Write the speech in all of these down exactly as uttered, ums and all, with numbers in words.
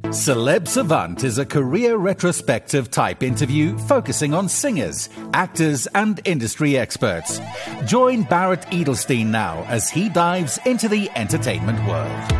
Celeb Savant is a career retrospective type interview focusing on singers, actors, and industry experts. Join Barrett Edelstein now as he dives into the entertainment world.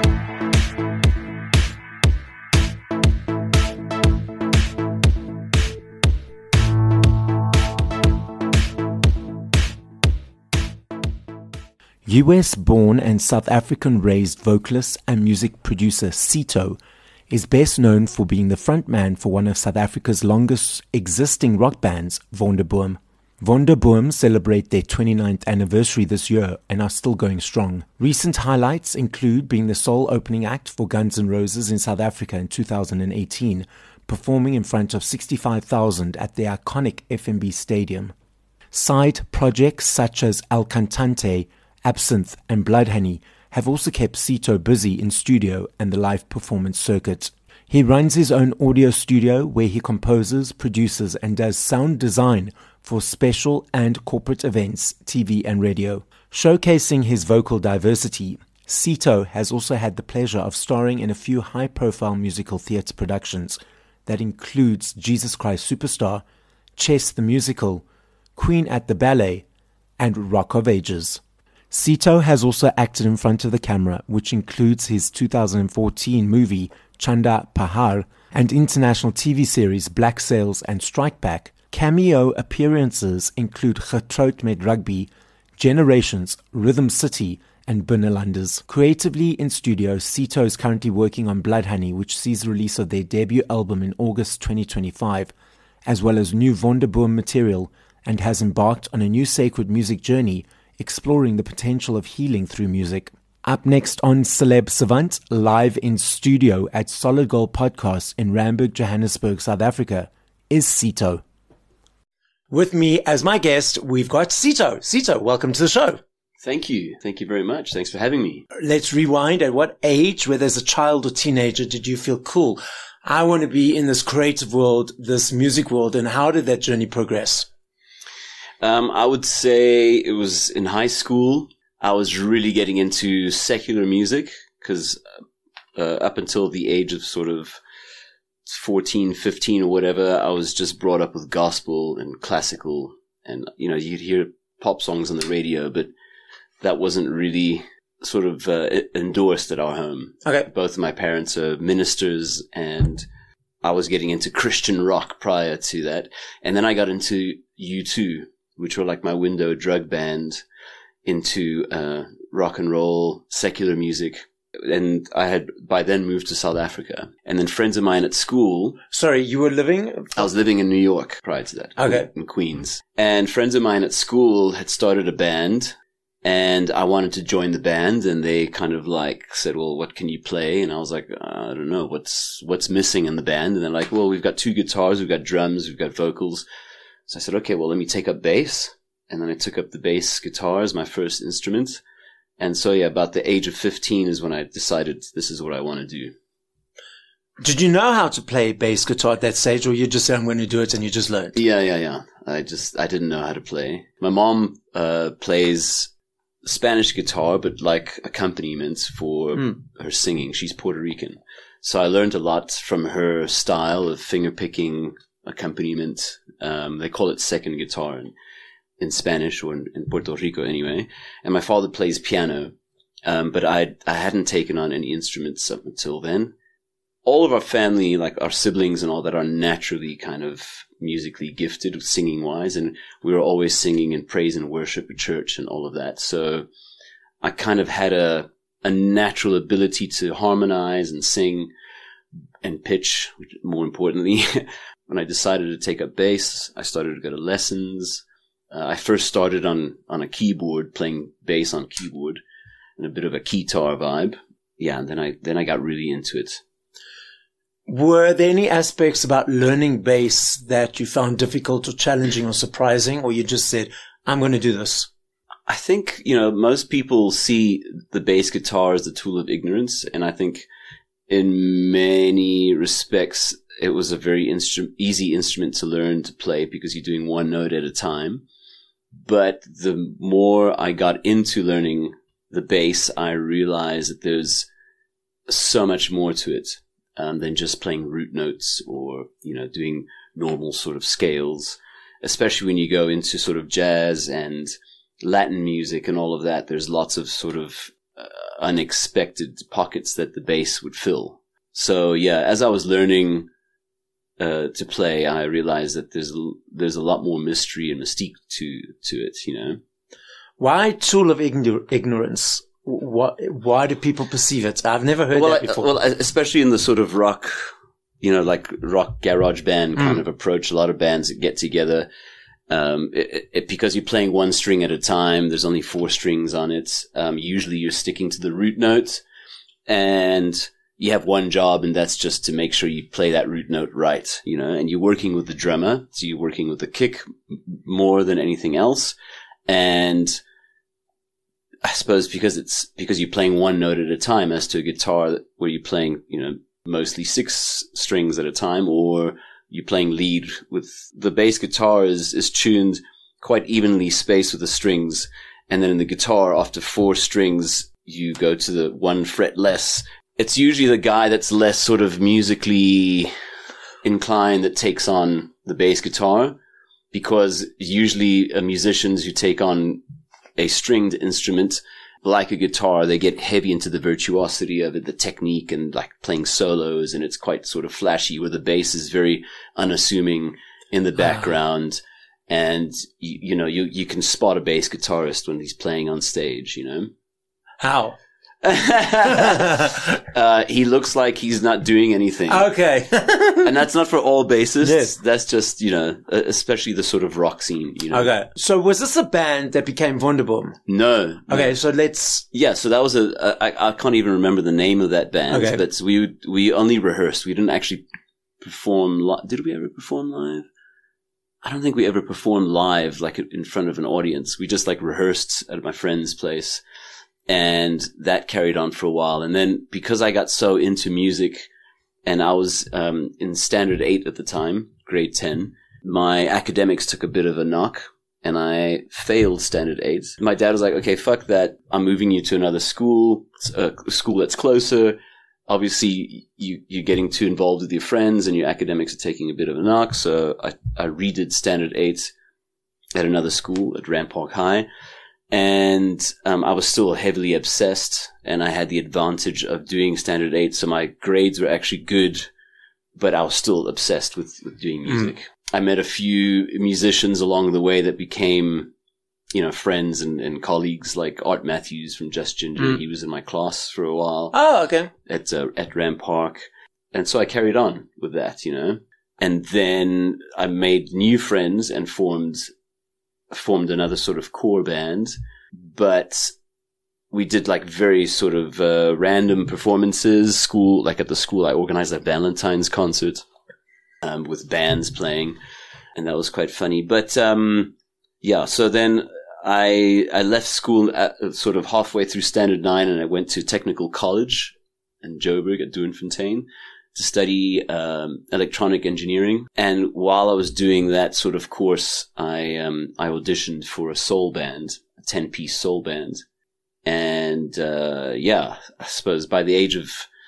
U S-born and South African-raised vocalist and music producer Sito is best known for being the frontman for one of South Africa's longest existing rock bands, Wonderboom. Wonderboom celebrate their twenty-ninth anniversary this year and are still going strong. Recent highlights include being the sole opening act for Guns N' Roses in South Africa in two thousand eighteen, performing in front of sixty-five thousand at the iconic F N B Stadium. Side projects such as El Cantante, Absinthe and Blood Honey have also kept Sito busy in studio and the live performance circuit. He runs his own audio studio where he composes, produces and does sound design for special and corporate events, T V and radio. Showcasing his vocal diversity, Sito has also had the pleasure of starring in a few high-profile musical theatre productions that includes Jesus Christ Superstar, Chess the Musical, Queen at the Ballet and Rock of Ages. Sito has also acted in front of the camera, which includes his two thousand fourteen movie Chanda Pahar and international T V series Black Sails and Strike Back. Cameo appearances include Getroud met Rugby, Generations, Rhythm City and Binnenlanders. Creatively in studio, Sito is currently working on Blood Honey, which sees the release of their debut album in August twenty twenty-five, as well as new Wonderboom material, and has embarked on a new sacred music journey exploring the potential of healing through music. Up next on Celeb Savant, live in studio at Solid Gold Podcasts in Randburg, Johannesburg, South Africa, is Sito. With me as my guest, we've got Sito. Sito, welcome to the show. Thank you. Thank you very much. Thanks for having me. Let's rewind. At what age, whether as a child or teenager, did you feel cool? I want to be in this creative world, this music world, and how did that journey progress? Um, I would say it was in high school. I was really getting into secular music because uh, up until the age of sort of fourteen, fifteen or whatever, I was just brought up with gospel and classical. And, you know, you'd hear pop songs on the radio, but that wasn't really sort of uh, endorsed at our home. Okay. Both of my parents are ministers and I was getting into Christian rock prior to that. And then I got into U two, which were like my window drug band into uh, rock and roll, secular music. And I had by then moved to South Africa. And then friends of mine at school. Sorry, you were living? I was living in New York prior to that. Okay. In Queens. And friends of mine at school had started a band. And I wanted to join the band. And they kind of like said, well, what can you play? And I was like, I don't know. What's, what's missing in the band? And they're like, well, we've got two guitars. We've got drums. We've got vocals. So I said, okay, well, let me take up bass. And then I took up the bass guitar as my first instrument. And so, yeah, about the age of fifteen is when I decided this is what I want to do. Did you know how to play bass guitar at that stage, or you just said, I'm going to do it and you just learned? Yeah, yeah, yeah. I just, I didn't know how to play. My mom uh plays Spanish guitar, but like accompaniment for mm. her singing. She's Puerto Rican. So I learned a lot from her style of finger picking accompaniment. Um, they call it second guitar in, in Spanish or in, in Puerto Rico anyway. And my father plays piano. Um, but I, I hadn't taken on any instruments up until then. All of our family, like our siblings and all that, are naturally kind of musically gifted, singing wise. And we were always singing in praise and worship at church and all of that. So I kind of had a, a natural ability to harmonize and sing and pitch, more importantly. When I decided to take up bass, I started to go to lessons. Uh, I first started on, on a keyboard, playing bass on keyboard, and a bit of a keytar vibe. Yeah, and then I then I got really into it. Were there any aspects about learning bass that you found difficult or challenging or surprising, or you just said, I'm going to do this? I think, you know, most people see the bass guitar as the tool of ignorance, and I think in many respects, it was a very instru- easy instrument to learn to play because you're doing one note at a time. But the more I got into learning the bass, I realized that there's so much more to it. um, than just playing root notes or, you know, doing normal sort of scales, especially when you go into sort of jazz and Latin music and all of that. There's lots of sort of uh, unexpected pockets that the bass would fill. So yeah, as I was learning uh, to play, I realized that there's there's a lot more mystery and mystique to to it, you know. Why tool of ignor- ignorance? What, why do people perceive it? I've never heard well, that before. I, well, especially in the sort of rock, you know, like rock garage band kind mm. of approach. A lot of bands that get together, um, it, it, because you're playing one string at a time. There's only four strings on it. Um, usually you're sticking to the root note, and you have one job, and that's just to make sure you play that root note right, you know, and you're working with the drummer. So you're working with the kick more than anything else. And I suppose because it's, because you're playing one note at a time, as to a guitar where you're playing, you know, mostly six strings at a time, or you're playing lead with the bass guitar is, is tuned quite evenly spaced with the strings. And then in the guitar, after four strings, you go to the one fret less. It's usually the guy that's less sort of musically inclined that takes on the bass guitar, because usually uh, musicians who take on a stringed instrument like a guitar, they get heavy into the virtuosity of it, the technique, and like playing solos, and it's quite sort of flashy, where the bass is very unassuming in the background. And you, you know, you, you can spot a bass guitarist when he's playing on stage, you know. How? uh, he looks like he's not doing anything. Okay. And that's not for all bassists. Yes. That's just, you know, especially the sort of rock scene, you know. Okay. So was this a band that became Wonderboom? No. Okay, no. so let's... Yeah, so that was a, a I, I can't even remember the name of that band. Okay. But we, we only rehearsed. We didn't actually perform li- Did we ever perform live? I don't think we ever performed live, like in front of an audience. We just like rehearsed at my friend's place. And that carried on for a while. And then because I got so into music, and I was um, in standard eight at the time, grade ten, my academics took a bit of a knock, and I failed standard eight. My dad was like, okay, fuck that. I'm moving you to another school, a school that's closer. Obviously, you, you're getting too involved with your friends, and your academics are taking a bit of a knock. So I, I redid standard eight at another school, at Rampart High. And um, I was still heavily obsessed, and I had the advantage of doing standard eight, so my grades were actually good, but I was still obsessed with, with doing music. Mm. I met a few musicians along the way that became, you know, friends and, and colleagues, like Art Matthews from Just Ginger. Mm. He was in my class for a while. Oh, okay. At uh, at Rampart. And so I carried on with that, you know. And then I made new friends and formed... formed another sort of core band, but we did like very sort of uh, random performances. School, like at the school, I organized a Valentine's concert um, with bands playing, and that was quite funny. But um, yeah, so then I I left school at, sort of halfway through standard nine, and I went to technical college in Joburg at Doornfontein to study um, electronic engineering. And while I was doing that sort of course, I um, I auditioned for a soul band, a ten-piece soul band. And uh, yeah, I suppose by the age of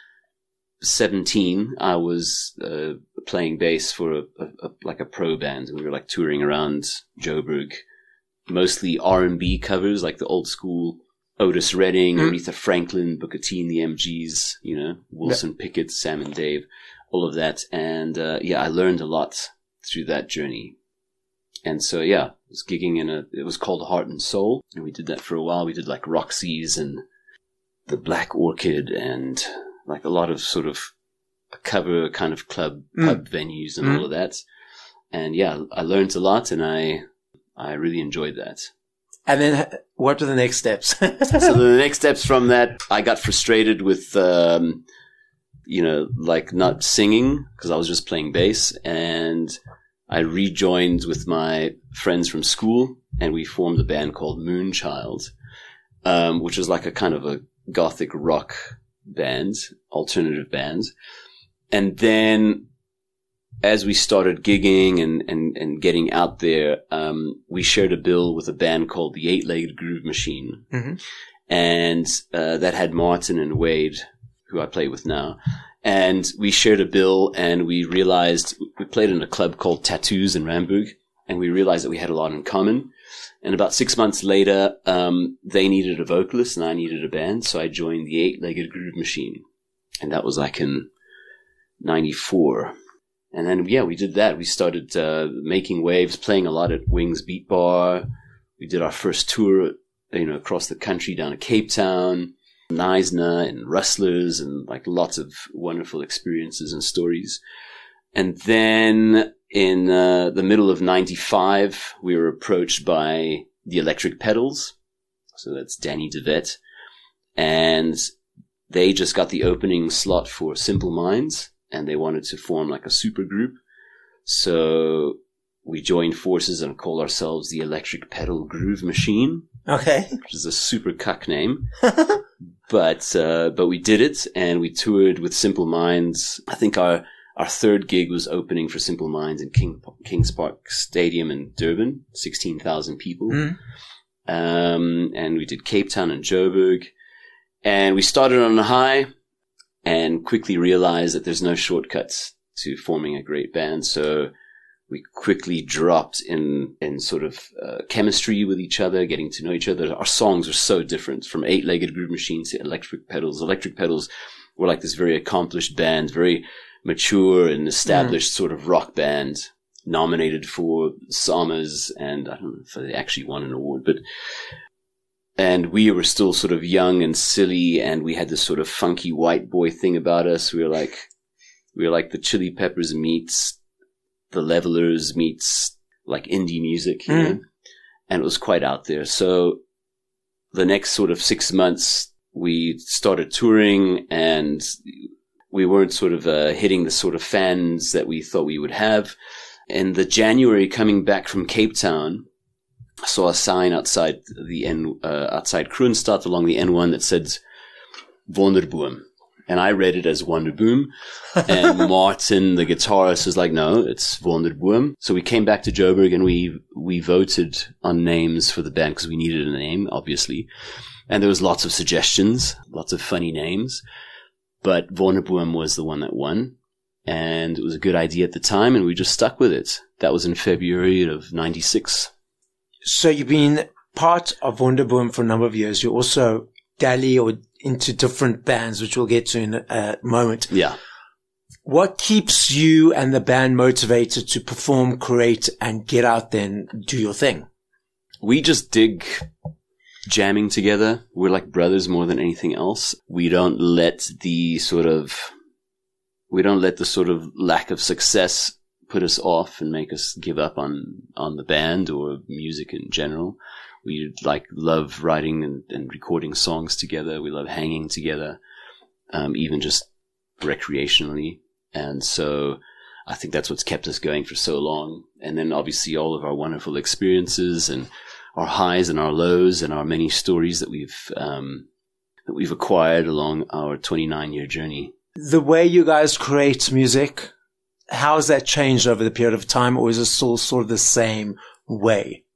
seventeen, I was uh, playing bass for a, a, a like a pro band. We were like touring around Joburg, mostly R and B covers, like the old school Otis Redding, mm. Aretha Franklin, Booker T and the M Gs, you know, Wilson yep. Pickett, Sam and Dave, all of that. And, uh, yeah, I learned a lot through that journey. And so, yeah, I was gigging in a, it was called Heart and Soul. And we did that for a while. We did like Roxy's and the Black Orchid and like a lot of sort of cover kind of club, mm. pub venues and mm. all of that. And yeah, I learned a lot, and I, I really enjoyed that. And then what were the next steps? So the next steps from that, I got frustrated with, um, you know, like not singing because I was just playing bass, and I rejoined with my friends from school, and we formed a band called Moonchild, um, which was like a kind of a gothic rock band, alternative band. And then as we started gigging and, and, and getting out there, um, we shared a bill with a band called the Eight-Legged Groove Machine. Mm-hmm. And uh, that had Martin and Wade, who I play with now. And we shared a bill, and we realized we played in a club called Tattoos in Randburg, and we realized that we had a lot in common. And about six months later, um, they needed a vocalist and I needed a band. So I joined the Eight-Legged Groove Machine. And that was like in ninety-four. And then, yeah, we did that. We started uh, making waves, playing a lot at Wings Beat Bar. We did our first tour, you know, across the country down to Cape Town, Neisner and Rustlers, and like lots of wonderful experiences and stories. And then in uh, the middle of ninety-five, we were approached by the Electric Pedals. So that's Danny DeVette. And they just got the opening slot for Simple Minds, and they wanted to form like a super group. So we joined forces and called ourselves the Electric Pedal Groove Machine. Okay. Which is a super cuck name. but uh, but we did it, and we toured with Simple Minds. I think our Our third gig was opening for Simple Minds in King, Kings Park Stadium in Durban, sixteen thousand people. Mm. Um, and we did Cape Town and Joburg. And we started on a high and quickly realized that there's no shortcuts to forming a great band. So we quickly dropped in, in sort of uh, chemistry with each other, getting to know each other. Our songs were so different, from Eight-Legged Groove Machine to Electric Pedals. Electric Pedals were like this very accomplished band, very mature and established mm. sort of rock band, nominated for Summers, and I don't know if they actually won an award, but, and we were still sort of young and silly, and we had this sort of funky white boy thing about us. We were like, we were like the Chili Peppers meets the Levelers meets like indie music, you mm. know? And it was quite out there. So the next sort of six months, we started touring, and we weren't sort of uh, hitting the sort of fans that we thought we would have. In the January, coming back from Cape Town, I saw a sign outside the N, uh, outside Kroonstad along the N one that said Wonderboom. And I read it as Wonderboom. And Martin, the guitarist, was like, no, it's Wonderboom. So we came back to Joburg, and we, we voted on names for the band because we needed a name, obviously. And there was lots of suggestions, lots of funny names. But Wonderboom was the one that won, and it was a good idea at the time, and we just stuck with it. That was in February of ninety-six. So you've been part of Wonderboom for a number of years. You also dally or into different bands, which we'll get to in a moment. Yeah. What keeps you and the band motivated to perform, create, and get out there and do your thing? We just dig jamming together. We're like brothers more than anything else. We don't let the sort of, we don't let the sort of lack of success put us off and make us give up on, on the band or music in general. We like love writing and, and recording songs together. We love hanging together, um, even just recreationally. And so I think that's what's kept us going for so long. And then obviously all of our wonderful experiences and our highs and our lows and our many stories that we've um, that we've acquired along our twenty-nine year journey. The way you guys create music, how has that changed over the period of time, or is it still sort of the same way?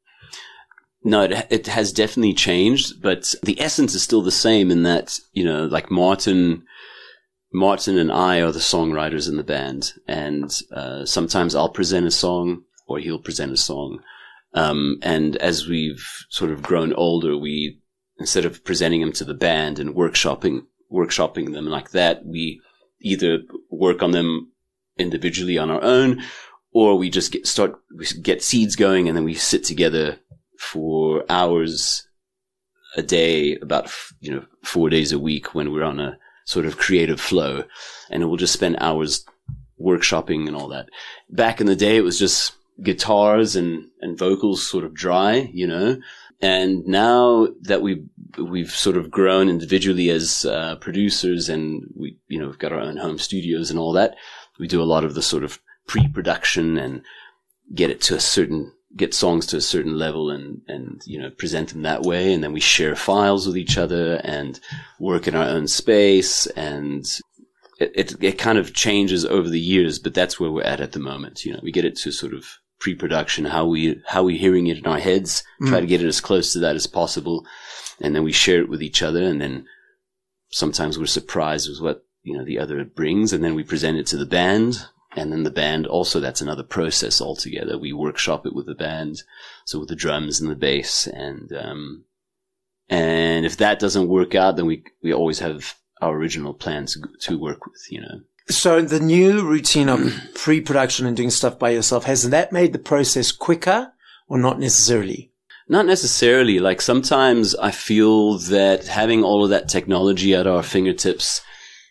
No, it, it has definitely changed, but the essence is still the same in that, you know, like Martin, Martin and I are the songwriters in the band, and uh, sometimes I'll present a song or he'll present a song. Um, and as we've sort of grown older, we, instead of presenting them to the band and workshopping, workshopping them like that, we either work on them individually on our own, or we just get, start, we get seeds going, and then we sit together for hours a day, about, you know, four days a week when we're on a sort of creative flow, and we'll just spend hours workshopping and all that. Back in the day, it was just guitars and, and vocals sort of dry, you know. And now that we, we've sort of grown individually as uh, producers, and we, you know, we've got our own home studios and all that, we do a lot of the sort of pre-production and get it to a certain, get songs to a certain level and, and, you know, present them that way. And then we share files with each other and work in our own space. And it, it, it kind of changes over the years, but that's where we're at at the moment. You know, we get it to sort of pre-production, how we, how we're hearing it in our heads, mm. try to get it as close to that as possible. And then we share it with each other. And then sometimes we're surprised with what you know, the other brings, and then we present it to the band. And then the band also, that's another process altogether. We workshop it with the band. So with the drums and the bass. And, um, and if that doesn't work out, then we, we always have our original plans to work with, you know. So the new routine of pre-production and doing stuff by yourself, has that made the process quicker or not necessarily? Not necessarily. Like sometimes I feel that having all of that technology at our fingertips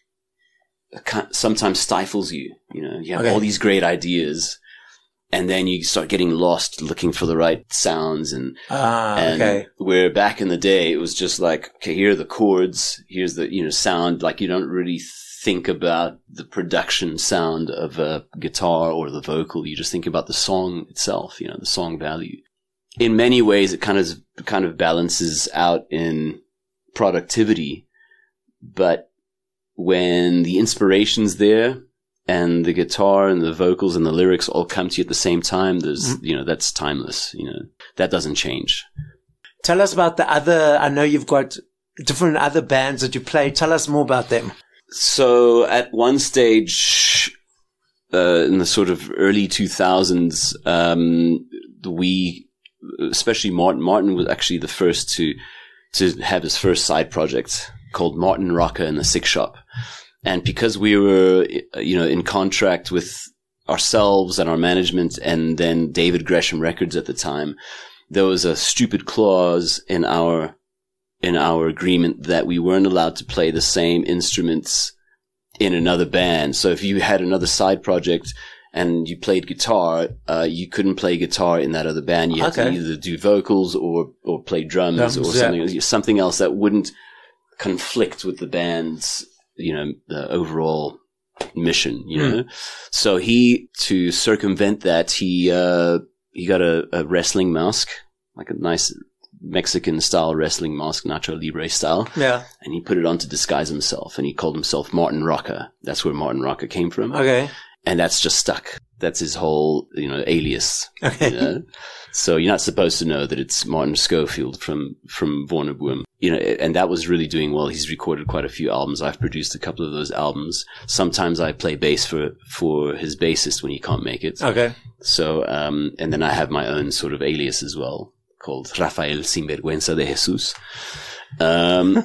sometimes stifles you. You know, you have okay. all these great ideas, and then you start getting lost looking for the right sounds. And, ah, and okay. where back in the day, it was just like, okay, here are the chords, here's the, you know, sound. Like you don't really think about the production sound of a guitar or the vocal. You just think about the song itself, you know, the song value. In many ways, it kind of, kind of balances out in productivity, but when the inspiration's there and the guitar and the vocals and the lyrics all come to you at the same time, there's, mm-hmm. you know, that's timeless, you know, that doesn't change. Tell us about the other, I know you've got different other bands that you play. Tell us more about them. So at one stage, uh, in the sort of early two thousands, um, we, especially Martin, Martin was actually the first to, to have his first side project called Martin Rocker and the Sick Shop. And because we were, you know, in contract with ourselves and our management and then David Gresham Records at the time, there was a stupid clause in our, in our agreement that we weren't allowed to play the same instruments in another band. So if you had another side project and you played guitar, uh, you couldn't play guitar in that other band. You had okay. to either do vocals or, or play drums, drums or something, yeah. something else that wouldn't conflict with the band's, you know, the overall mission, you mm. know? So he, to circumvent that, he, uh, he got a, a wrestling mask, like a nice Mexican style wrestling mask, Nacho Libre style. Yeah. And he put it on to disguise himself, and he called himself Martin Rocker. That's where Martin Rocker came from. Okay. And that's just stuck. That's his whole, you know, alias. Okay. You know? So you're not supposed to know that it's Martin Schofield from, from Vornerbloem. You know, and that was really doing well. He's recorded quite a few albums. I've produced a couple of those albums. Sometimes I play bass for, for his bassist when he can't make it. Okay. So, um, and then I have my own sort of alias as well, called Rafael Sinvergüenza de Jesus. Um,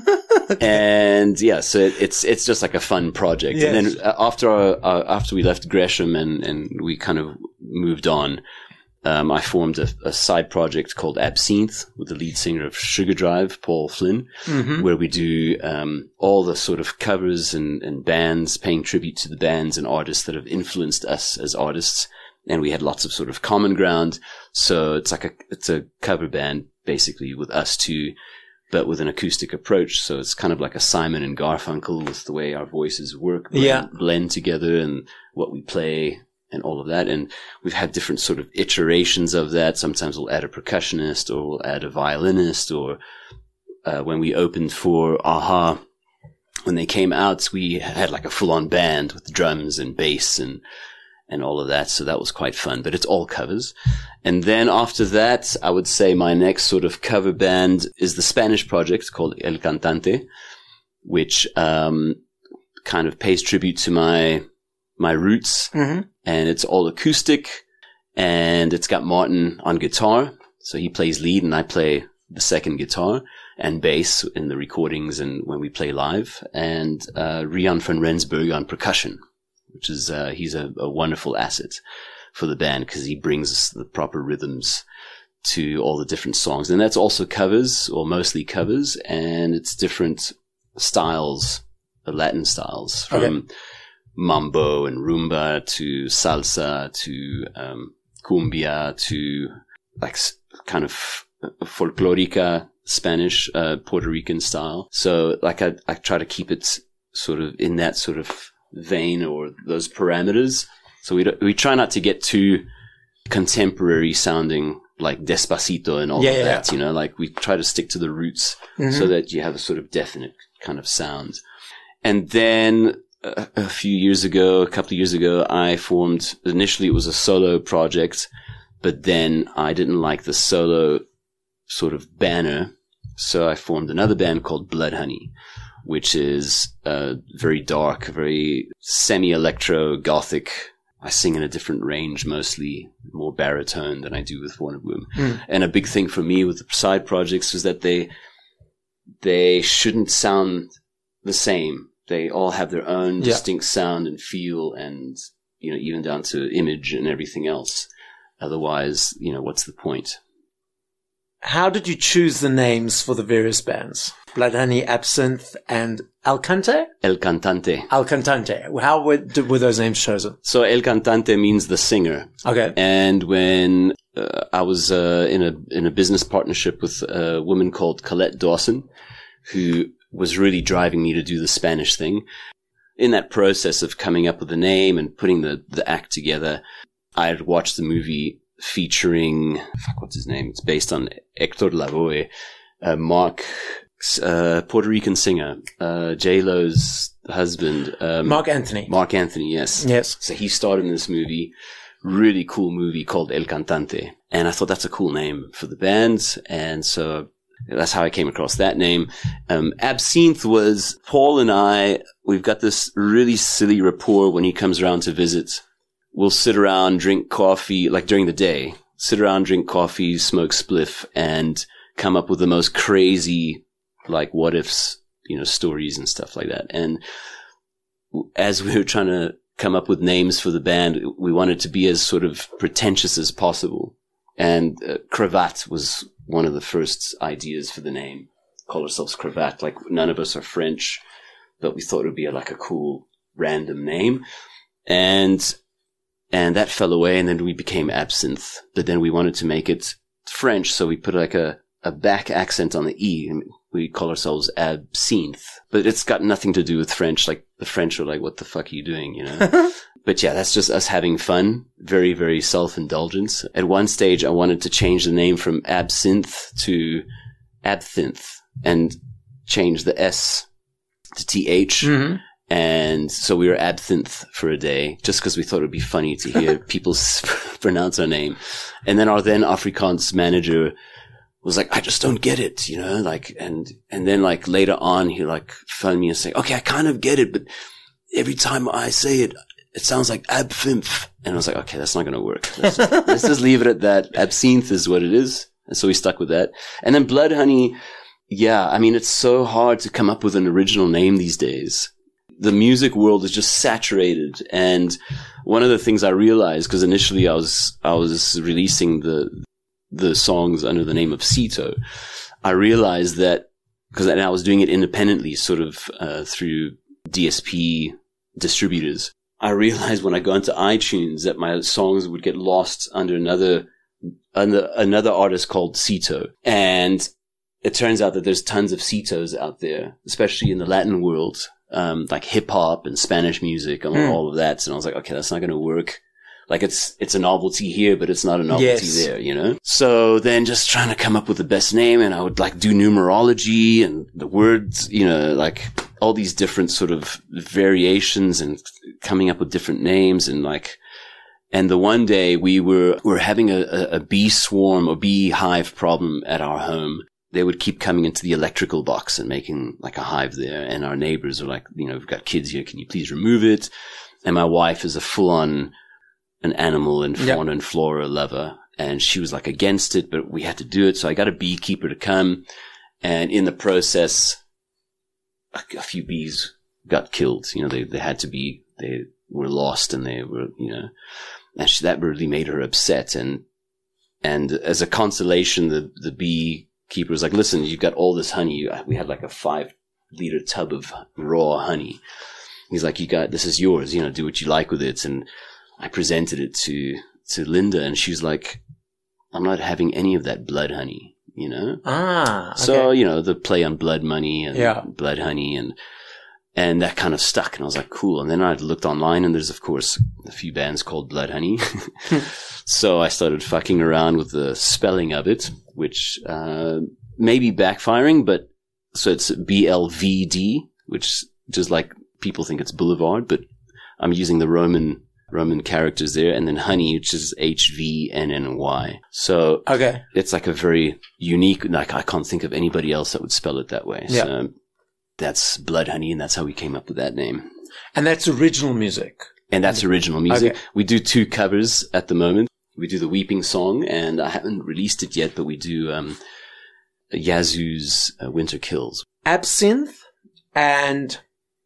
and yeah, so it, it's, it's just like a fun project. Yes. And then after our, uh, after we left Gresham and, and we kind of moved on, um, I formed a, a side project called Absinthe with the lead singer of Sugar Drive, Paul Flynn, mm-hmm. where we do, um, all the sort of covers and, and bands, paying tribute to the bands and artists that have influenced us as artists. And we had lots of sort of common ground. So it's like a, it's a cover band basically with us two, but with an acoustic approach. So it's kind of like a Simon and Garfunkel with the way our voices work, blend, yeah. blend together and what we play and all of that. And we've had different sort of iterations of that. Sometimes we'll add a percussionist or we'll add a violinist, or uh, when we opened for a-ha, when they came out, we had like a full-on band with drums and bass and and all of that. So that was quite fun, but it's all covers. And then after that, I would say my next sort of cover band is the Spanish project called El Cantante, which um kind of pays tribute to my my roots. Mm-hmm. And it's all acoustic, and it's got Martin on guitar. So he plays lead and I play the second guitar and bass in the recordings and when we play live. And uh Rian van Rensburg on percussion, which is, uh, he's a, a wonderful asset for the band because he brings the proper rhythms to all the different songs. And that's also covers, or mostly covers, and it's different styles, Latin styles, from okay. mambo and rumba to salsa to, um, cumbia to like kind of folklorica, Spanish, uh, Puerto Rican style. So like I, I try to keep it sort of in that sort of vein or those parameters. So we don't, we try not to get too contemporary sounding, like Despacito and all yeah, of yeah, that, yeah. you know, like we try to stick to the roots mm-hmm. so that you have a sort of definite kind of sound. And then a, a few years ago, a couple of years ago, I formed, initially it was a solo project, but then I didn't like the solo sort of banner. So I formed another band called Blood Honey, which is uh, very dark, very semi-electro gothic. I sing in a different range, mostly more baritone than I do with Wonderbloom. Mm. And a big thing for me with the side projects was that they they shouldn't sound the same. They all have their own yeah. distinct sound and feel, and you know, even down to image and everything else. Otherwise, you know, what's the point? How did you choose the names for the various bands? Bloodhoney, Absinthe, and El Cante? El Cantante. El Cantante. How were, were those names chosen? So El Cantante means the singer. Okay. And when uh, I was uh, in a in a business partnership with a woman called Colette Dawson, who was really driving me to do the Spanish thing. In that process of coming up with a name and putting the, the act together, I had watched the movie featuring, fuck, what's his name? It's based on Hector Lavoe, uh, Mark, uh, Puerto Rican singer, uh, J-Lo's husband. Um, Mark Anthony. Mark Anthony, yes. Yes. So he starred in this movie, really cool movie called El Cantante. And I thought that's a cool name for the band. And so that's how I came across that name. Um, Absinthe was Paul and I, we've got this really silly rapport when he comes around to visit. We'll sit around, drink coffee, like during the day, sit around, drink coffee, smoke spliff, and come up with the most crazy, like, what ifs, you know, stories and stuff like that. And as we were trying to come up with names for the band, we wanted to be as sort of pretentious as possible. And uh, Cravat was one of the first ideas for the name. Call ourselves Cravat. Like, none of us are French, but we thought it would be a, like a cool random name. And And that fell away, and then we became Absinthe. But then we wanted to make it French, so we put like a, a back accent on the E, and we call ourselves Absinthe. But it's got nothing to do with French. Like, the French are like, what the fuck are you doing, you know? But yeah, that's just us having fun. Very, very self-indulgence. At one stage, I wanted to change the name from Absinthe to Absinthe, and change the S to T H. Mm-hmm. And so we were Absinthe for a day, just because we thought it would be funny to hear people s- pronounce our name. And then our then Afrikaans manager was like, I just don't get it, you know, like, and, and then like later on, he like phoned me and say, okay, I kind of get it, but every time I say it, it sounds like Absinthe. And I was like, okay, that's not going to work. Let's, let's just leave it at that. Absinthe is what it is. And so we stuck with that. And then Bloodhoney. Yeah. I mean, it's so hard to come up with an original name these days. The music world is just saturated. And one of the things I realized, because initially I was, I was releasing the, the songs under the name of Cito. I realized that, because I was doing it independently, sort of, uh, through D S P distributors. I realized when I go into iTunes that my songs would get lost under another, under another artist called Cito. And it turns out that there's tons of Citos out there, especially in the Latin world. Um, like hip hop and Spanish music and mm. all of that. So I was like, okay, that's not going to work. Like it's, it's a novelty here, but it's not a novelty yes. there, you know? So then just trying to come up with the best name, and I would like do numerology and the words, you know, like all these different sort of variations and coming up with different names. And like, and the one day we were, we were having a, a, a bee swarm or bee hive problem at our home. They would keep coming into the electrical box and making like a hive there. And our neighbors are like, you know, we've got kids here. Can you please remove it? And my wife is a full on an animal and fauna yep. and flora lover. And she was like against it, but we had to do it. So I got a beekeeper to come. And in the process, a, a few bees got killed. You know, they, they had to be, they were lost, and they were, you know, and she, that really made her upset. And, and as a consolation, the, the bee, keeper was like, listen, you've got all this honey. We had like a five liter tub of raw honey. He's like, you got, this is yours, you know, do what you like with it. And I presented it to, to Linda, and she was like, I'm not having any of that blood honey, you know? Ah, okay. So, you know, the play on blood money and yeah. blood honey, and, and that kind of stuck. And I was like, cool. And then I looked online, and there's of course a few bands called Bloodhoney. So I started fucking around with the spelling of it, which, uh, may be backfiring, but so it's B L V D, which just like people think it's Boulevard, but I'm using the Roman, Roman characters there. And then honey, which is H V N N Y. So okay. It's like a very unique, like I can't think of anybody else that would spell it that way. Yeah. So that's Blood Honey, and that's how we came up with that name. And that's original music? And that's original music. Okay. We do two covers at the moment. We do the Weeping Song, and I haven't released it yet, but we do um, Yazoo's uh, Winter Kills. Absinthe and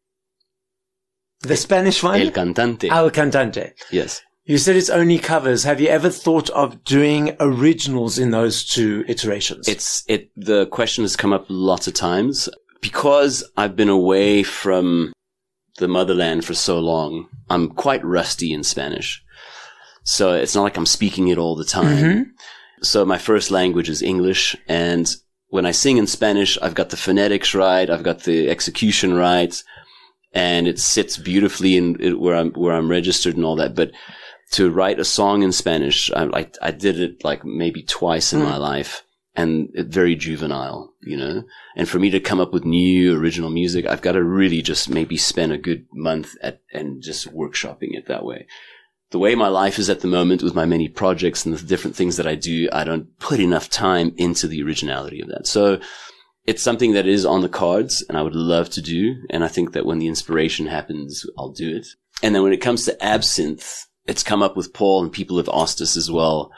the Spanish one? El Cantante. El Cantante. Yes. You said it's only covers. Have you ever thought of doing originals in those two iterations? It's it. The question has come up lots of times. Because I've been away from the motherland for so long, I'm quite rusty in Spanish. So it's not like I'm speaking it all the time. Mm-hmm. So my first language is English, and when I sing in Spanish, I've got the phonetics right, I've got the execution right, and it sits beautifully in it, where I'm where I'm registered and all that. But to write a song in Spanish, I I, I did it like maybe twice in mm. my life, and it, very juvenile, you know. And for me to come up with new original music, I've got to really just maybe spend a good month at and just workshopping it that way. The way my life is at the moment with my many projects and the different things that I do, I don't put enough time into the originality of that. So it's something that is on the cards and I would love to do. And I think that when the inspiration happens, I'll do it. And then when it comes to Absinthe, it's come up with Paul and people have asked us as well.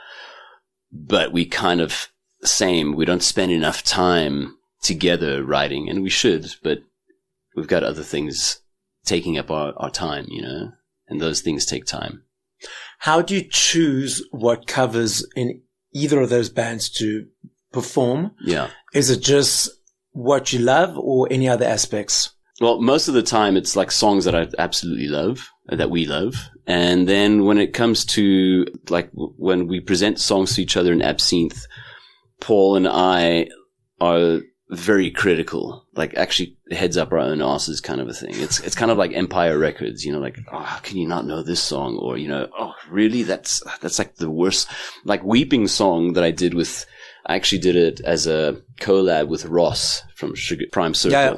But we kind of, same, we don't spend enough time together writing, and we should, but we've got other things taking up our, our time, you know, and those things take time. How do you choose what covers in either of those bands to perform? Yeah. Is it just what you love or any other aspects? Well, most of the time it's like songs that I absolutely love, that we love. And then when it comes to like when we present songs to each other in Absinthe, Paul and I are very critical, like actually heads up our own asses kind of a thing. It's it's kind of like Empire Records, you know, like, oh, how can you not know this song? Or, you know, oh, really? That's that's like the worst. Like Weeping Song that I did with, I actually did it as a collab with Ross from Sugar Prime Circle. Yeah.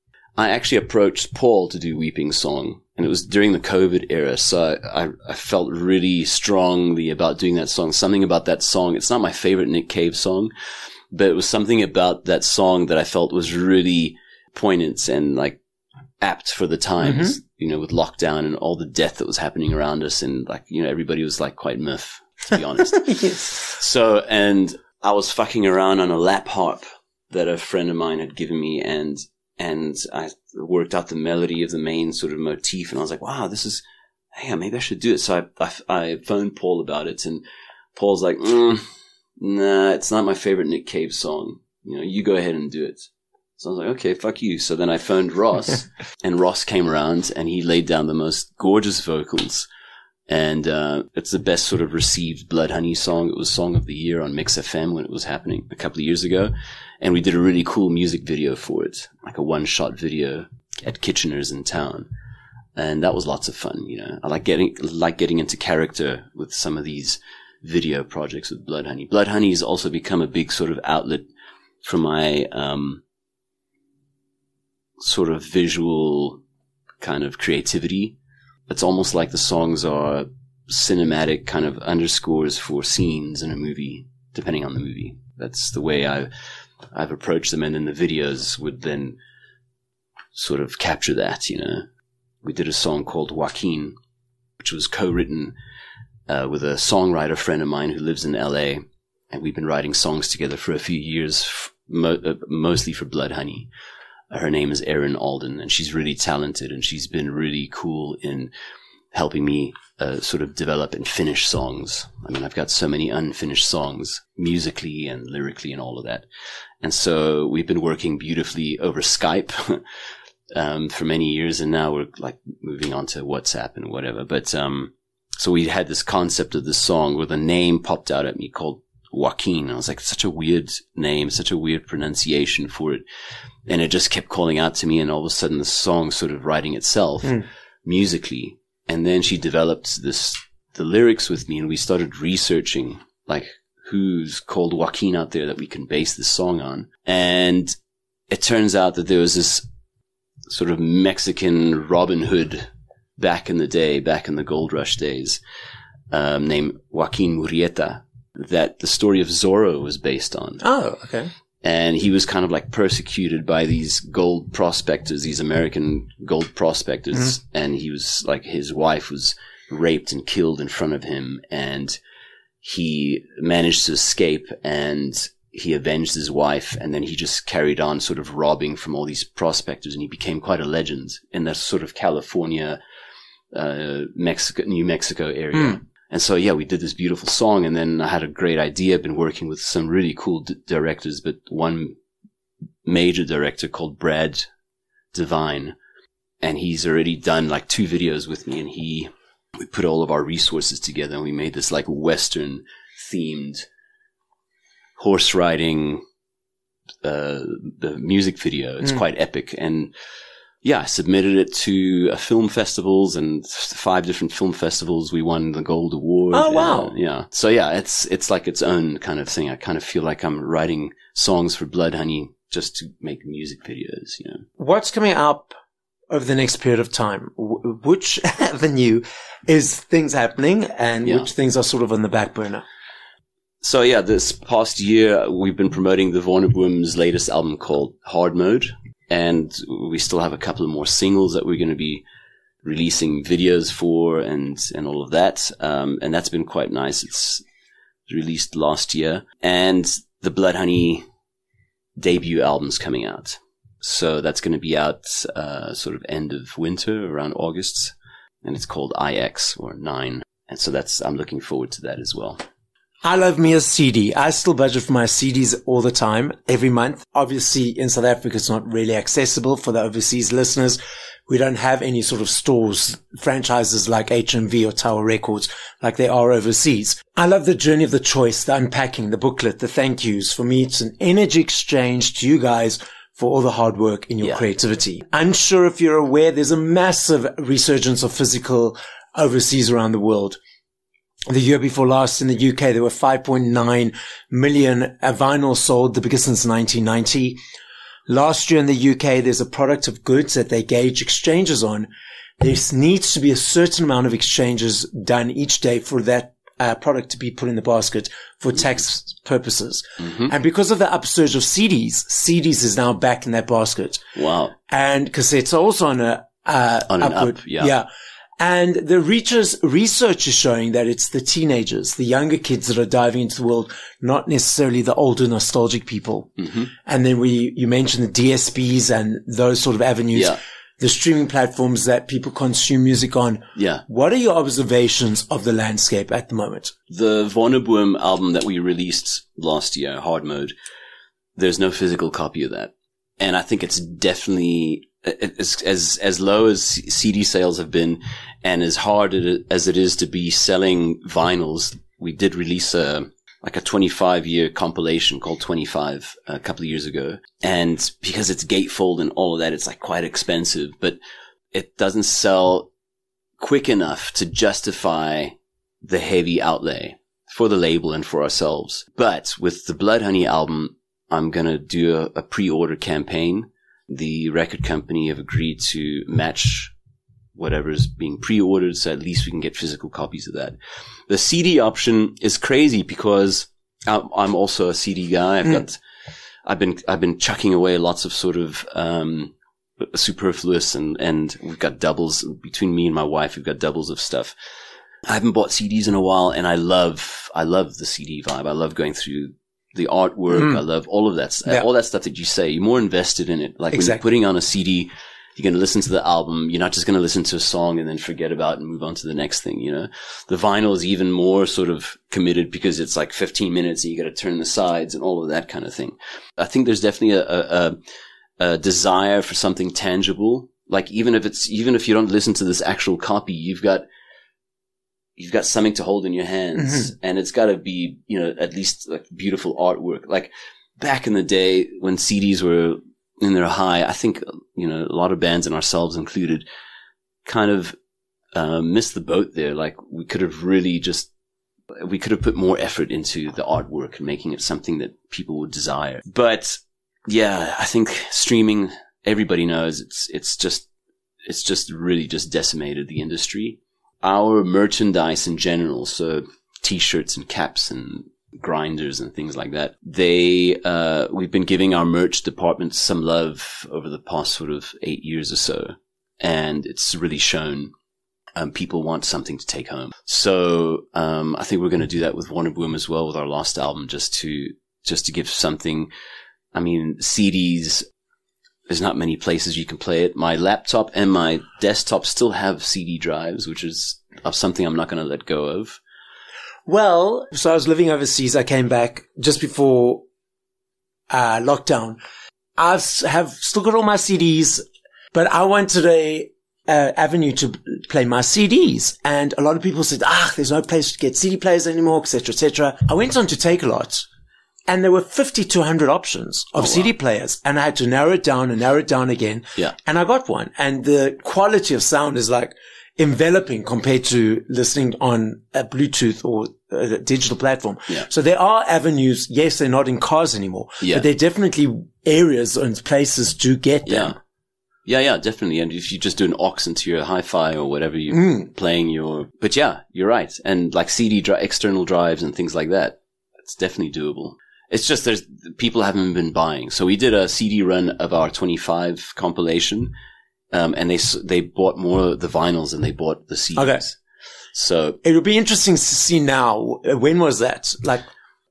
I actually approached Paul to do Weeping Song, and it was during the COVID era, so I, I felt really strongly about doing that song. Something about that song. It's not my favorite Nick Cave song, but it was something about that song that I felt was really poignant and like apt for the times, mm-hmm. you know, with lockdown and all the death that was happening around us. And like, you know, everybody was like quite miffed, to be honest. Yes. So, and I was fucking around on a lap harp that a friend of mine had given me, and, and I worked out the melody of the main sort of motif, and I was like, wow, this is, hey, maybe I should do it. So I, I, I phoned Paul about it, and Paul's like, mm, nah, it's not my favorite Nick Cave song. You know, you go ahead and do it. So I was like, okay, fuck you. So then I phoned Ross, and Ross came around, and he laid down the most gorgeous vocals. And uh it's the best sort of received Blood Honey song. It was Song of the Year on Mix F M when it was happening a couple of years ago. And we did a really cool music video for it, like a one-shot video at Kitchener's in town. And that was lots of fun, you know. I like getting like getting into character with some of these video projects with Blood Honey. Blood Honey has also become a big sort of outlet for my um sort of visual kind of creativity. It's almost like the songs are cinematic kind of underscores for scenes in a movie, depending on the movie. That's the way I, I've approached them. And then the videos would then sort of capture that, you know. We did a song called Joaquin, which was co-written uh, with a songwriter friend of mine who lives in L A. And we've been writing songs together for a few years, f- mo- uh, mostly for Blood Honey. Her name is Erin Alden, and she's really talented, and she's been really cool in helping me uh, sort of develop and finish songs. I mean, I've got so many unfinished songs, musically and lyrically and all of that. And so we've been working beautifully over Skype um, for many years, and now we're like moving on to WhatsApp and whatever. But um, so we had this concept of this song where the name popped out at me called Joaquin. I was like, such a weird name, such a weird pronunciation for it. And it just kept calling out to me, and all of a sudden the song sort of writing itself mm. musically. And then she developed this, the lyrics with me, and we started researching like who's called Joaquin out there that we can base this song on. And it turns out that there was this sort of Mexican Robin Hood back in the day, back in the gold rush days, um, named Joaquin Murrieta, that the story of Zorro was based on. Oh, okay. And he was kind of like persecuted by these gold prospectors, these American gold prospectors. Mm-hmm. And he was like, his wife was raped and killed in front of him. And he managed to escape and he avenged his wife. And then he just carried on sort of robbing from all these prospectors. And he became quite a legend in that sort of California, uh, Mexico, New Mexico area. Mm. And so, yeah, we did this beautiful song, and then I had a great idea. I've been working with some really cool d- directors, but one major director called Brad Devine, and he's already done like two videos with me, and he, we put all of our resources together and we made this like Western themed horse riding, uh, the music video. It's mm. quite epic. And yeah, I submitted it to uh, film festivals and five different film festivals. We won the Gold Award. Oh, wow. Uh, yeah. So yeah, it's, it's like its own kind of thing. I kind of feel like I'm writing songs for Bloodhoney just to make music videos, you know. What's coming up over the next period of time? W- which avenue is things happening and yeah. which things are sort of on the back burner? So yeah, this past year, we've been promoting the Vonnerbloom's latest album called Hard Mode. And we still have a couple of more singles that we're going to be releasing videos for and, and all of that. Um, and that's been quite nice. It's released last year. And the Bloodhoney debut album's coming out. So that's going to be out, uh, sort of end of winter, around August. And it's called I X or Nine. And so that's, I'm looking forward to that as well. I love me a C D. I still budget for my C Ds all the time, every month. Obviously, in South Africa, it's not really accessible for the overseas listeners. We don't have any sort of stores, franchises like H M V or Tower Records like they are overseas. I love the journey of the choice, the unpacking, the booklet, the thank yous. For me, it's an energy exchange to you guys for all the hard work in your yeah. creativity. Unsure if you're aware, there's a massive resurgence of physical overseas around the world. The year before last in the U K, there were five point nine million vinyls sold, the biggest since nineteen ninety. Last year in the U K, there's a product of goods that they gauge exchanges on. There needs to be a certain amount of exchanges done each day for that uh, product to be put in the basket for tax purposes. Mm-hmm. And because of the upsurge of C Ds, C Ds is now back in that basket. Wow. And cassettes are also on a, uh, on an upward, up, yeah. yeah. And the research, research is showing that it's the teenagers, the younger kids that are diving into the world, not necessarily the older nostalgic people. Mm-hmm. And then we, you mentioned the D S Bs and those sort of avenues, yeah. the streaming platforms that people consume music on. Yeah. What are your observations of the landscape at the moment? The Vonnerbloom album that we released last year, Hard Mode, there's no physical copy of that. And I think it's definitely, as, as, as low as C D sales have been and as hard as it is to be selling vinyls, we did release a, like a twenty-five year compilation called twenty-five a couple of years ago. And because it's gatefold and all of that, it's like quite expensive, but it doesn't sell quick enough to justify the heavy outlay for the label and for ourselves. But with the Bloodhoney album, I'm going to do a, a pre-order campaign. The record company have agreed to match whatever is being pre-ordered, so at least we can get physical copies of that. The C D option is crazy because I'm also a C D guy. I've mm. got, I've been, I've been chucking away lots of sort of, um, superfluous and, and we've got doubles between me and my wife. We've got doubles of stuff. I haven't bought C Ds in a while and I love, I love the C D vibe. I love going through the artwork. Mm. I love all of that, yeah. all that stuff that you say. You're more invested in it. Like exactly. when you're putting on a C D, you're going to listen to the album. You're not just going to listen to a song and then forget about it and move on to the next thing, you know. The vinyl is even more sort of committed because it's like fifteen minutes and you got to turn the sides and all of that kind of thing. I think there's definitely a, a, a desire for something tangible. Like even if it's, even if you don't listen to this actual copy, you've got, you've got something to hold in your hands mm-hmm. and it's got to be, you know, at least like beautiful artwork. Like back in the day when C Ds were in their high, I think, you know, a lot of bands and ourselves included kind of, uh, missed the boat there. Like we could have really just, we could have put more effort into the artwork and making it something that people would desire. But yeah, I think streaming, everybody knows it's, it's just, it's just really just decimated the industry. Our merchandise in general, so t-shirts and caps and grinders and things like that. They, uh, we've been giving our merch department some love over the past sort of eight years or so. And it's really shown, um, people want something to take home. So, um, I think we're going to do that with Wonderboom as well with our last album, just to, just to give something. I mean, C Ds, there's not many places you can play it. My laptop and my desktop still have C D drives, which is something I'm not going to let go of. Well, so I was living overseas. I came back just before uh, lockdown. I have still got all my C Ds, but I wanted a uh, avenue to play my C Ds. And a lot of people said, ah, there's no place to get C D players anymore, et cetera, et cetera. I went on to Takealot, and there were fifty to one hundred options of oh, C D wow. players. And I had to narrow it down and narrow it down again. Yeah. And I got one. And the quality of sound is like enveloping compared to listening on a Bluetooth or a digital platform. Yeah. So there are avenues. Yes, they're not in cars anymore, yeah. but there are definitely areas and places to get them. Yeah. Yeah, yeah, definitely. And if you just do an aux into your hi-fi or whatever you're mm. playing your, but yeah, you're right. And like C D dri- external drives and things like that, it's definitely doable. It's just there's people haven't been buying. So we did a C D run of our twenty-five compilation. Um, and they, they bought more of the vinyls than they bought the C Ds. Okay. So it would be interesting to see now. When was that? Like,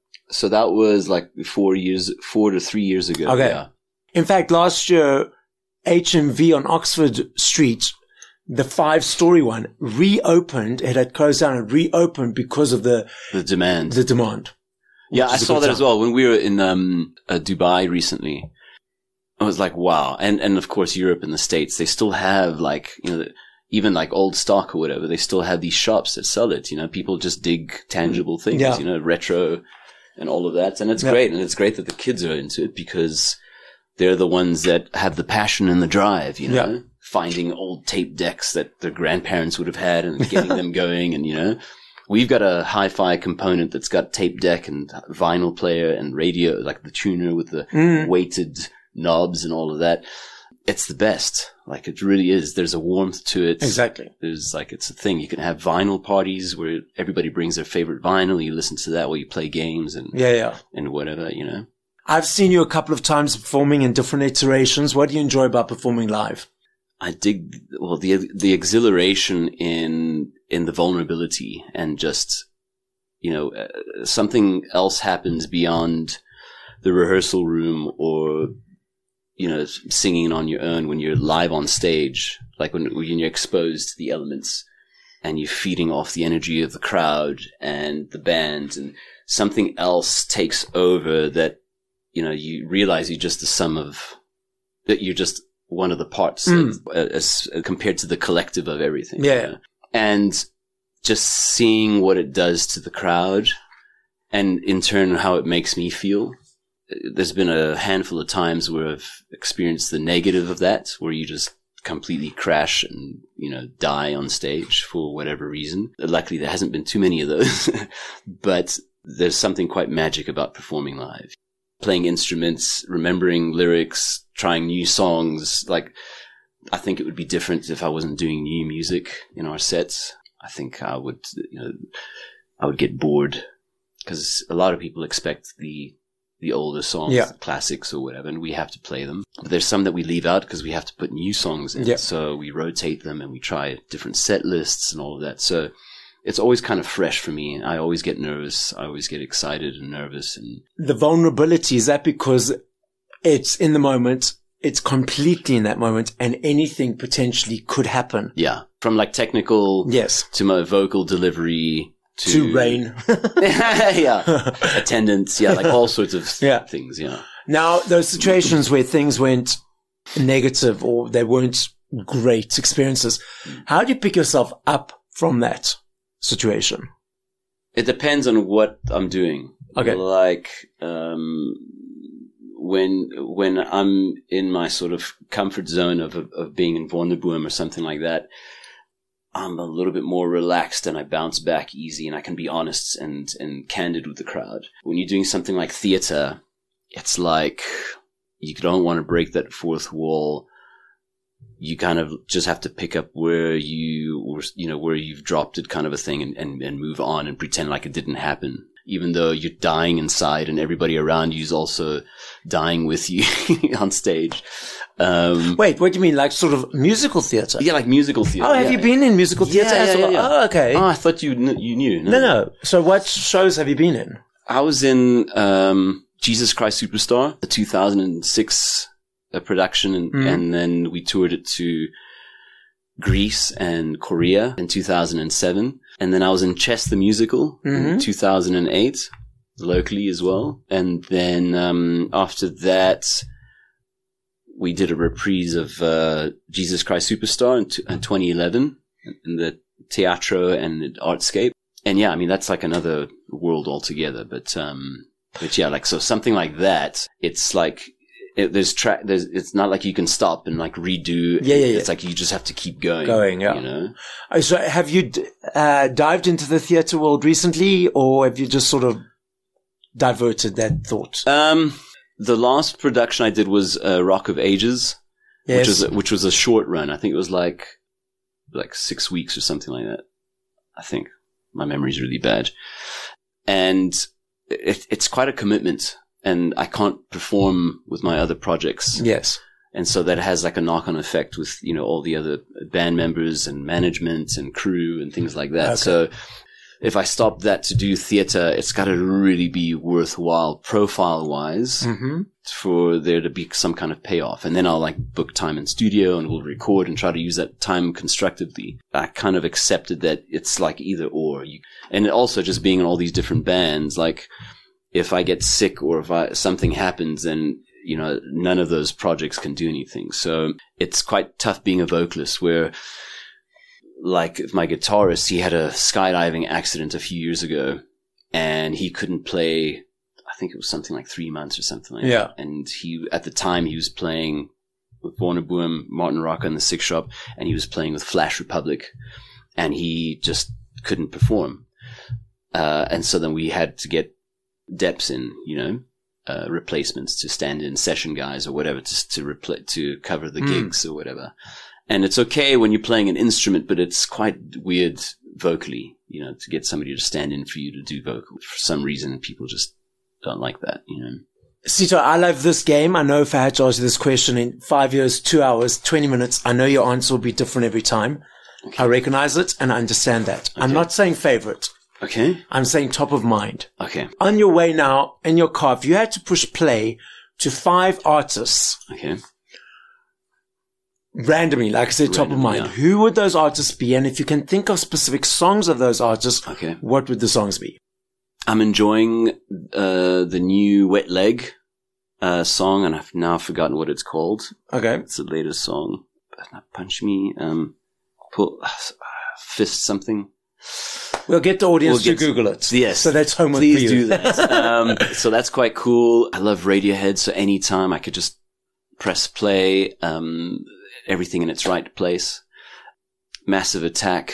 so that was like four years, four to three years ago. Okay. Yeah. In fact, last year, H M V on Oxford Street, the five story one, reopened. It had closed down and reopened because of the, the demand, the demand. Yeah. I saw that time. as well when we were in, um, uh, Dubai recently. I was like, wow. And, and of course, Europe and the States, they still have like, you know, even like old stock or whatever, they still have these shops that sell it. You know, people just dig tangible things, yeah. you know, retro and all of that. And it's yeah. great. And it's great that the kids are into it because they're the ones that have the passion and the drive, you know, yeah. finding old tape decks that their grandparents would have had and getting them going. And, you know, we've got a hi-fi component that's got tape deck and vinyl player and radio, like the tuner with the mm. weighted knobs and all of that. It's the best. Like it really is. There's a warmth to it. Exactly. There's like, it's a thing. You can have vinyl parties where everybody brings their favorite vinyl. You listen to that while you play games and, yeah, yeah. and whatever, you know. I've seen you a couple of times performing in different iterations. What do you enjoy about performing live? I dig, well, the, the exhilaration in, in the vulnerability and just, you know, uh, something else happens beyond the rehearsal room or, you know, singing on your own when you're live on stage, like when, when you're exposed to the elements and you're feeding off the energy of the crowd and the band and something else takes over that, you know, you realize you're just the sum of, that you're just one of the parts mm. as, as compared to the collective of everything. Yeah. You know? And just seeing what it does to the crowd and in turn how it makes me feel. There's been a handful of times where I've experienced the negative of that, where you just completely crash and, you know, die on stage for whatever reason. Luckily, there hasn't been too many of those, but there's something quite magic about performing live. Playing instruments, remembering lyrics, trying new songs. Like, I think it would be different if I wasn't doing new music in our sets. I think I would, you know, I would get bored because a lot of people expect the the older songs, yeah. the classics or whatever, and we have to play them. But there's some that we leave out because we have to put new songs in. Yeah. So we rotate them and we try different set lists and all of that. So it's always kind of fresh for me. I always get nervous. I always get excited and nervous. And the vulnerability, is that because it's in the moment, it's completely in that moment, and anything potentially could happen? Yeah. From like technical yes. to my vocal delivery. To, to rain. yeah. Attendance. Yeah. Like all sorts of yeah. things. Yeah. Now, those situations where things went negative or they weren't great experiences, how do you pick yourself up from that situation? It depends on what I'm doing. Okay. Like, um, when, when I'm in my sort of comfort zone of, of, of being in Wonderboom or something like that, I'm a little bit more relaxed and I bounce back easy and I can be honest and, and candid with the crowd. When you're doing something like theater, it's like you don't want to break that fourth wall you kind of just have to pick up where you, or, you know, where you've dropped it kind of a thing and, and, and move on and pretend like it didn't happen. Even though you're dying inside and everybody around you is also dying with you on stage. Um, Wait, what do you mean? Like sort of musical theatre? Yeah, like musical theatre. Oh, have yeah. you been in musical theatre yeah, as yeah, well? yeah, yeah. Oh, okay. Oh, I thought you kn- you knew. No, no. So what shows have you been in? I was in um, Jesus Christ Superstar, the two thousand six uh, production, and, Mm. and then we toured it to Greece and Korea in two thousand seven. And then I was in Chess the Musical Mm-hmm. in two thousand eight, locally as well. And then um, after that, we did a reprise of uh, Jesus Christ Superstar in, t- in twenty eleven in the Teatro and the Artscape. And yeah, I mean, that's like another world altogether. But, um, but yeah, like, so something like that, it's like, it, there's track, there's, it's not like you can stop and like redo. Yeah, yeah, yeah. It's like you just have to keep going. Going, yeah. You know? Oh, so have you d- uh, dived into the theatre world recently, or have you just sort of diverted that thought? Um, the last production I did was uh, Rock of Ages, Yes. which was a, which was a short run. I think it was like like six weeks or something like that. I think my memory's really bad, and it, it's quite a commitment. And I can't perform with my other projects, Yes. and so that has like a knock-on effect with you know all the other band members and management and crew and things like that. Okay. So if I stop that to do theater, it's got to really be worthwhile profile-wise. Mm-hmm. For there to be some kind of payoff. And then I'll like book time in studio and we'll record and try to use that time constructively. I kind of accepted that it's like either or. You, and also just being in all these different bands, like if I get sick or if I, something happens, then, you know, none of those projects can do anything. So it's quite tough being a vocalist where, like my guitarist, he had a skydiving accident a few years ago and he couldn't play, I think it was something like three months or something like Yeah. that. And he, at the time, he was playing with Warner Boom, Martin Rocker and the Six Shop, and he was playing with Flash Republic, and he just couldn't perform. Uh, and so then we had to get Deps in, you know, uh, replacements to stand in, session guys or whatever, to, to repl- to cover the Mm. gigs or whatever. And it's okay when you're playing an instrument, but it's quite weird vocally, you know, to get somebody to stand in for you to do vocal. For some reason, people just don't like that, you know. Sito, I love this game. I know if I had to ask you this question in five years, two hours, twenty minutes, I know your answer will be different every time. Okay. I recognize it and I understand that. I'm Okay. not saying favorite. Okay. I'm saying top of mind. Okay. On your way now, in your car, if you had to push play to five artists, Okay. randomly, like I said, top of Randomly, mind, yeah. who would those artists be? And if you can think of specific songs of those artists, Okay. what would the songs be? I'm enjoying uh, the new Wet Leg uh, song, and I've now forgotten what it's called. Okay. It's the latest song. Not Punch Me. Um, pull, uh, fist something. We'll get the audience We'll to get- Google it. Yes. So that's homework Please for you. do that. um, so that's quite cool. I love Radiohead, so anytime I could just press play, um, everything in its right place. Massive Attack.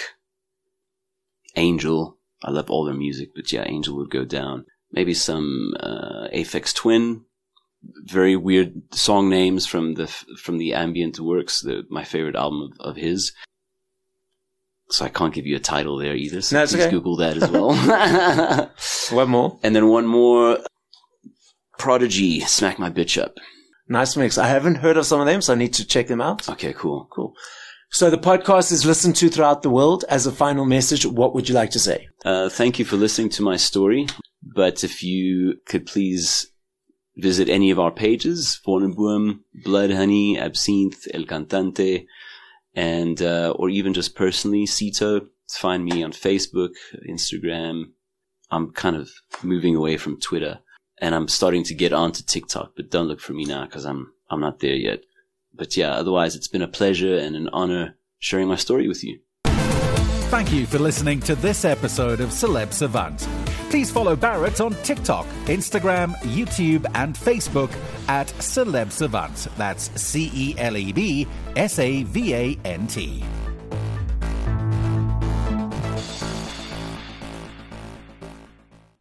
Angel. I love all their music, but yeah, Angel would go down. Maybe some uh, Aphex Twin. Very weird song names from the from the ambient works. The my favorite album of, of his. So I can't give you a title there either. So No, it's please okay. Google that as well. One more. And then one more. Prodigy, Smack My Bitch Up. Nice mix. I haven't heard of some of them, so I need to check them out. Okay, cool. Cool. So the podcast is listened to throughout the world. As a final message, what would you like to say? Uh, thank you for listening to my story. But if you could please visit any of our pages, Vorneboom, Blood Honey, Absinthe, El Cantante, and, uh, or even just personally, Sito. Find me on Facebook, Instagram. I'm kind of moving away from Twitter and I'm starting to get onto TikTok, but don't look for me now because I'm, I'm not there yet. But yeah, otherwise it's been a pleasure and an honor sharing my story with you. Thank you for listening to this episode of Celeb Savant. Please follow Barrett on TikTok, Instagram, YouTube, and Facebook at Celeb Savant. That's C E L E B S A V A N T.